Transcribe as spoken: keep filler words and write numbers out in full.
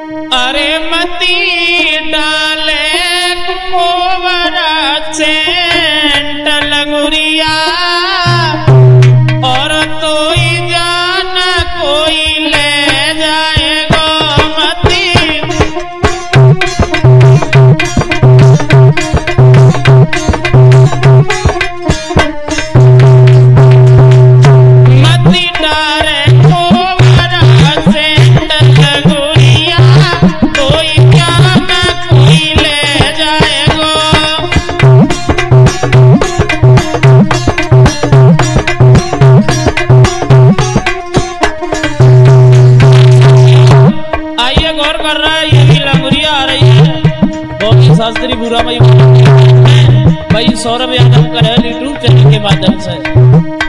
अरे मती डाले कोवरा सेंट लंगुरिया और तो ही जाना कोई ले जाएगा मती मती डाले कोवरा सेंट लंगुरिया कोई जाना कोई ले जाएगा। आइए गौर कर रहा है, ये भी लंगुरिया आ रही है बहुत ही शास्त्री बुरा भाई भाई सौरभ यादव का यूट्यूब चैनल के माध्यम से।